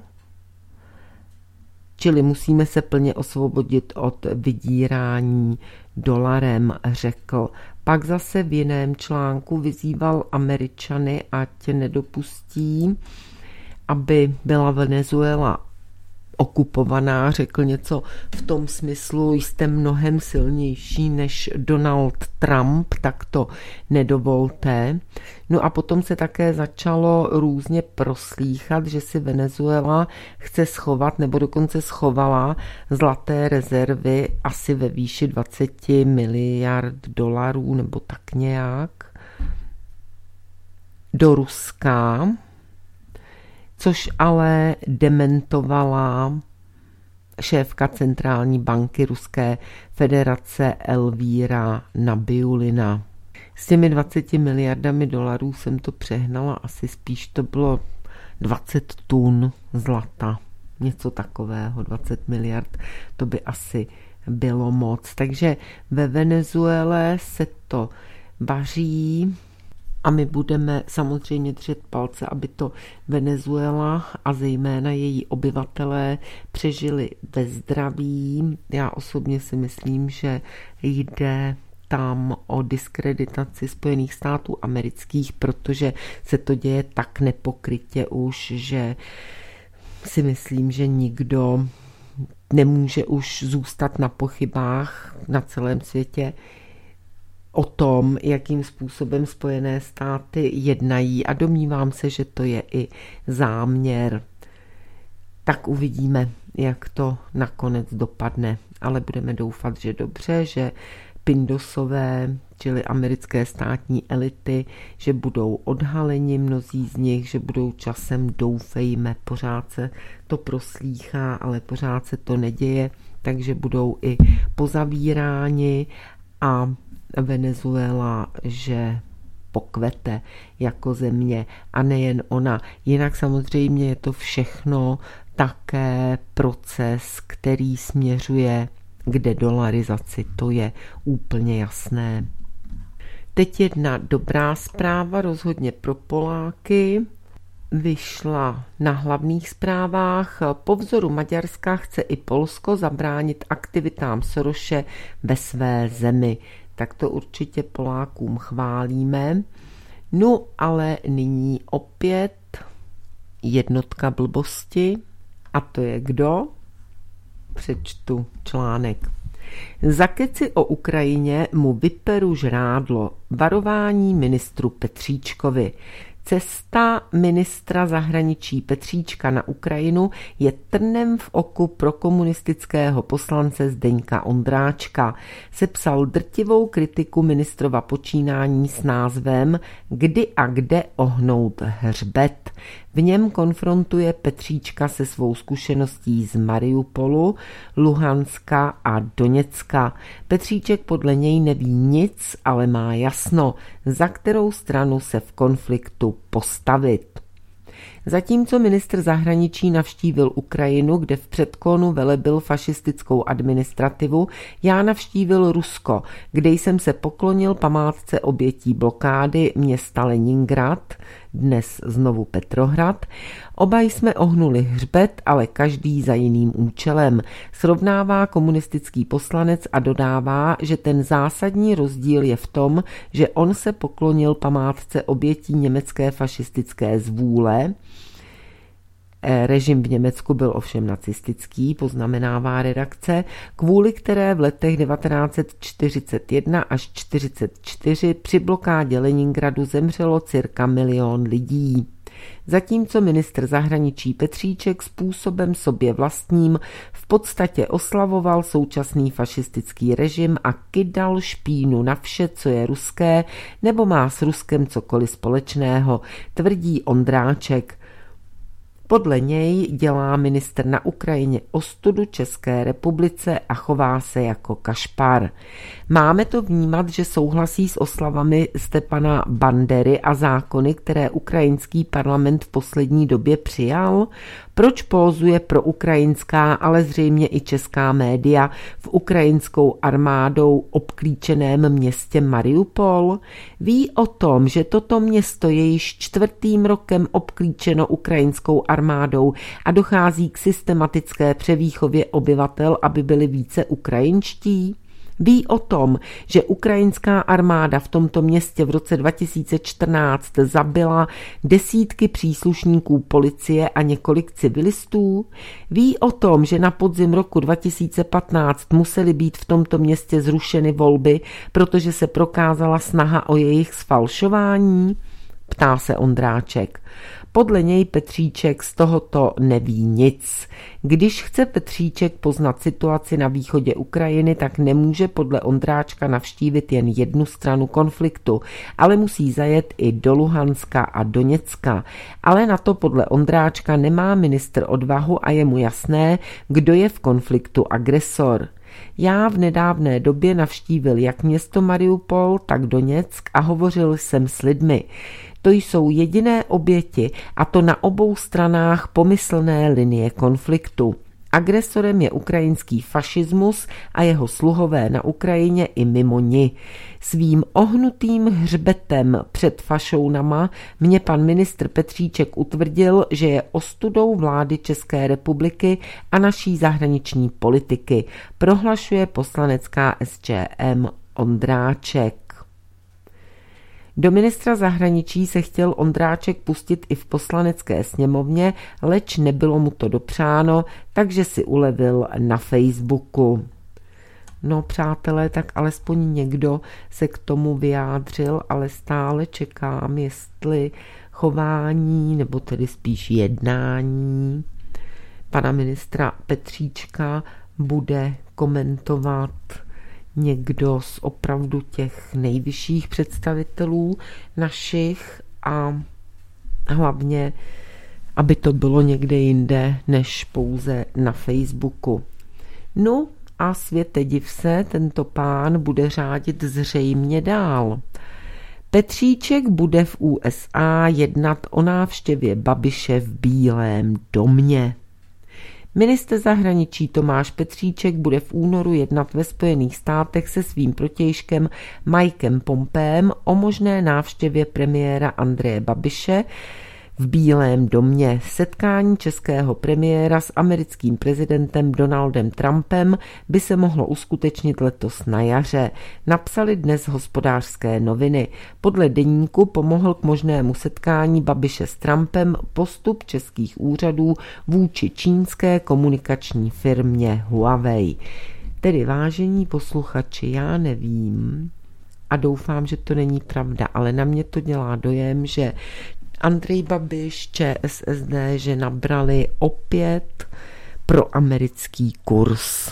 čili musíme se plně osvobodit od vydírání dolarem, řekl. Pak zase v jiném článku vyzýval Američany, ať nedopustí, aby byla Venezuela okupovaná, řekl něco v tom smyslu, jste mnohem silnější než Donald Trump, tak to nedovolte. No a potom se také začalo různě proslýchat, že si Venezuela chce schovat, nebo dokonce schovala zlaté rezervy asi ve výši dvacet miliard dolarů, nebo tak nějak, do Ruska, což ale dementovala šéfka centrální banky Ruské federace Elvíra Nabiulina. S těmi dvaceti miliardami dolarů jsem to přehnala, asi spíš to bylo dvacet tun zlata, něco takového, dvacet miliard, to by asi bylo moc. Takže ve Venezuele se to vaří, a my budeme samozřejmě držet palce, aby to Venezuela a zejména její obyvatelé přežili ve zdraví. Já osobně si myslím, že jde tam o diskreditaci Spojených států amerických, protože se to děje tak nepokrytě už, že si myslím, že nikdo nemůže už zůstat na pochybách na celém světě o tom, jakým způsobem Spojené státy jednají, a domnívám se, že to je i záměr. Tak uvidíme, jak to nakonec dopadne, ale budeme doufat, že dobře, že Pindosové, čili americké státní elity, že budou odhaleni mnozí z nich, že budou časem, doufejme, pořád se to proslýchá, ale pořád se to neděje, takže budou i pozavíráni a Venezuela, že pokvete jako země, a nejen ona. Jinak samozřejmě je to všechno také proces, který směřuje k dedolarizaci, to je úplně jasné. Teď jedna dobrá zpráva rozhodně pro Poláky. vyšla na hlavních zprávách. Po vzoru Maďarska chce i Polsko zabránit aktivitám Soroše ve své zemi. Tak to určitě Polákům chválíme. No ale nyní opět jednotka blbosti. A to je kdo? Přečtu článek. Za keci o Ukrajině mu vyperu žrádlo. Varování ministru Petříčkovi. Cesta ministra zahraničí Petříčka na Ukrajinu je trnem v oku pro komunistického poslance Zdeňka Ondráčka. Sepsal drtivou kritiku ministrova počínání s názvem Kdy a kde ohnout hřbet. V něm konfrontuje Petříčka se svou zkušeností z Mariupolu, Luhanska a Doněcka. Petříček podle něj neví nic, ale má jasno, za kterou stranu se v konfliktu postavit. Zatímco ministr zahraničí navštívil Ukrajinu, kde v předklonu velebil fašistickou administrativu, já navštívil Rusko, kde jsem se poklonil památce obětí blokády města Leningrad, dnes znovu Petrohrad. Oba jsme ohnuli hřbet, ale každý za jiným účelem. Srovnává komunistický poslanec a dodává, že ten zásadní rozdíl je v tom, že on se poklonil památce obětí německé fašistické zvůle. Režim v Německu byl ovšem nacistický, poznamenává redakce, kvůli které v letech devatenáct set čtyřicet jedna až čtyřicet čtyři při blokádě Leningradu zemřelo cirka milion lidí. Zatímco ministr zahraničí Petříček způsobem sobě vlastním v podstatě oslavoval současný fašistický režim a kydal špínu na vše, co je ruské, nebo má s Ruskem cokoliv společného, tvrdí Ondráček. Podle něj dělá ministr na Ukrajině ostudu České republice a chová se jako kašpar. Máme to vnímat, že souhlasí s oslavami Stepana Bandery a zákony, které ukrajinský parlament v poslední době přijal? Proč pózuje pro ukrajinská, ale zřejmě i česká média v ukrajinskou armádou obklíčeném městě Mariupol? Ví o tom, že toto město je již čtvrtým rokem obklíčeno ukrajinskou armádou a dochází k systematické převýchově obyvatel, aby byli více ukrajinští? Ví o tom, že ukrajinská armáda v tomto městě v roce dva tisíce čtrnáct zabila desítky příslušníků policie a několik civilistů? Ví o tom, že na podzim roku dva tisíce patnáct musely být v tomto městě zrušeny volby, protože se prokázala snaha o jejich sfalšování? Ptá se Ondráček. Podle něj Petříček z tohoto neví nic. Když chce Petříček poznat situaci na východě Ukrajiny, tak nemůže podle Ondráčka navštívit jen jednu stranu konfliktu, ale musí zajet i do Luhanska a Doněcka. Ale na to podle Ondráčka nemá ministr odvahu a je mu jasné, kdo je v konfliktu agresor. Já v nedávné době navštívil jak město Mariupol, tak Doněck a hovořil jsem s lidmi. To jsou jediné oběti, a to na obou stranách pomyslné linie konfliktu. Agresorem je ukrajinský fašismus a jeho sluhové na Ukrajině i mimo ni. Svým ohnutým hřbetem před fašounama mě pan ministr Petříček utvrdil, že je ostudou vlády České republiky a naší zahraniční politiky, prohlašuje poslanec K S Č M Ondráček. Do ministra zahraničí se chtěl Ondráček pustit i v poslanecké sněmovně, leč nebylo mu to dopřáno, takže si ulevil na Facebooku. No přátelé, tak alespoň někdo se k tomu vyjádřil, ale stále čekám, jestli chování, nebo tedy spíš jednání pana ministra Petříčka bude komentovat někdo z opravdu těch nejvyšších představitelů našich a hlavně, aby to bylo někde jinde než pouze na Facebooku. No a světe div se, tento pán bude řádit zřejmě dál. Petříček bude v U S A jednat o návštěvě Babiše v Bílém domě. Ministr zahraničí Tomáš Petříček bude v únoru jednat ve Spojených státech se svým protějškem Mikem Pompeem o možné návštěvě premiéra Andreje Babiše v Bílém domě. Setkání českého premiéra s americkým prezidentem Donaldem Trumpem by se mohlo uskutečnit letos na jaře, napsali dnes Hospodářské noviny. Podle deníku pomohl k možnému setkání Babiše s Trumpem postup českých úřadů vůči čínské komunikační firmě Huawei. Tedy vážení posluchači, já nevím a doufám, že to není pravda, ale na mě to dělá dojem, že Andrej Babiš, ČSSD, že nabrali opět proamerický kurz.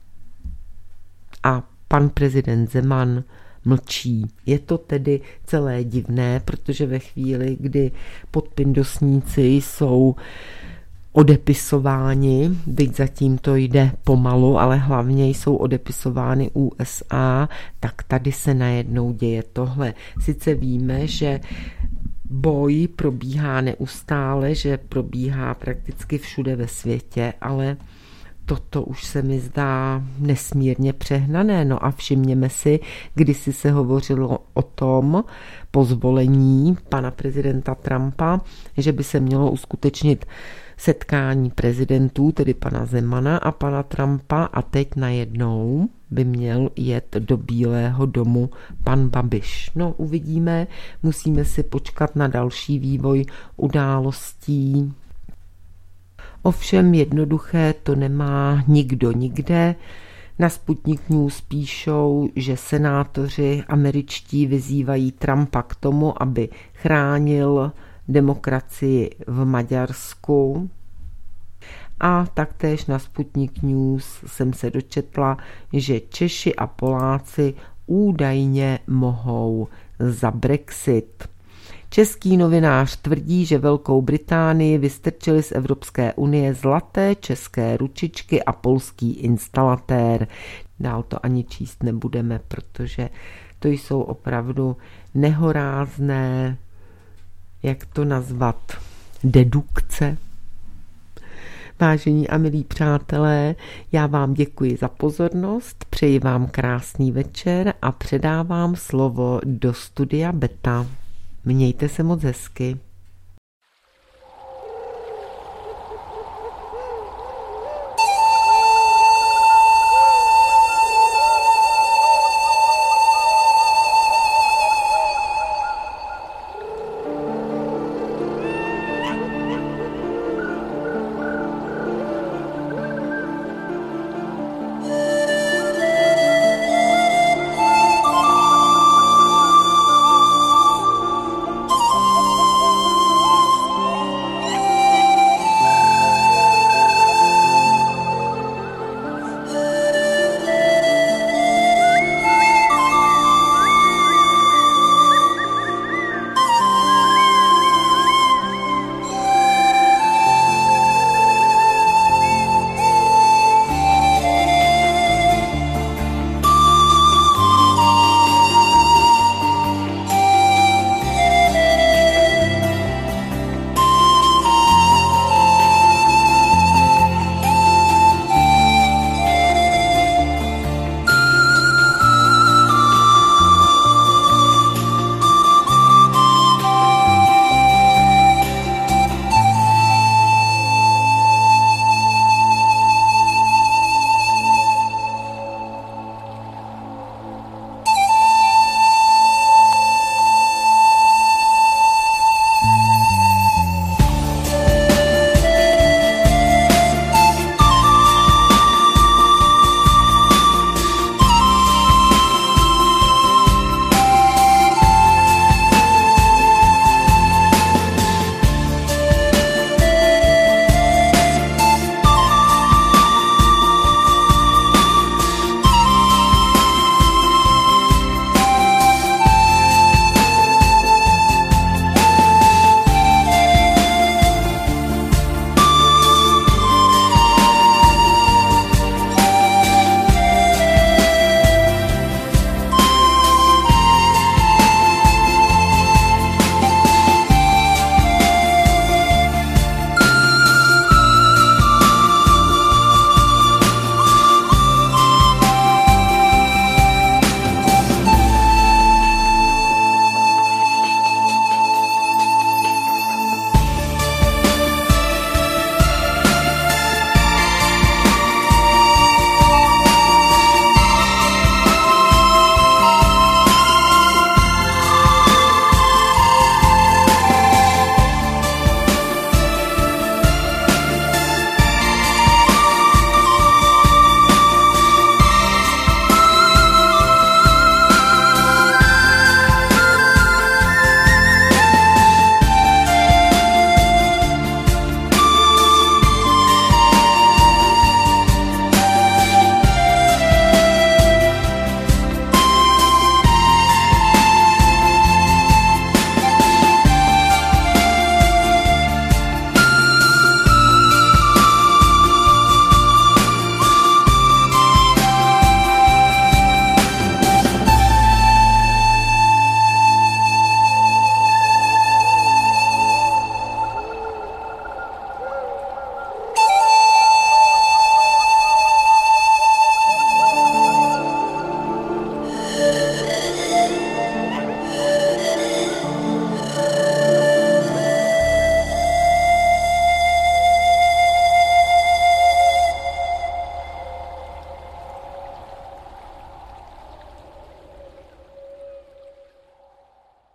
A pan prezident Zeman mlčí. Je to tedy celé divné, protože ve chvíli, kdy podpindosníci jsou odepisováni, byť zatím to jde pomalu, ale hlavně jsou odepisovány U S A, tak tady se najednou děje tohle. Sice víme, že boj probíhá neustále, že probíhá prakticky všude ve světě, ale toto už se mi zdá nesmírně přehnané. No a všimněme si, kdysi se hovořilo o tom po zvolení pana prezidenta Trumpa, že by se mělo uskutečnit setkání prezidentů, tedy pana Zemana a pana Trumpa, a teď najednou by měl jet do Bílého domu pan Babiš. No, uvidíme, musíme si počkat na další vývoj událostí. Ovšem jednoduché to nemá nikdo nikde. Na Sputnik News píšou, že senátoři američtí vyzývají Trumpa k tomu, aby chránil demokracii v Maďarsku. A taktéž na Sputnik News jsem se dočetla, že Češi a Poláci údajně mohou za Brexit. Český novinář tvrdí, že Velkou Británii vystrčili z Evropské unie zlaté české ručičky a polský instalatér. Dál to ani číst nebudeme, protože to jsou opravdu nehorázné, jak to nazvat, dedukce. Vážení a milí přátelé, já vám děkuji za pozornost, přeji vám krásný večer a předávám slovo do studia Beta. Mějte se moc hezky.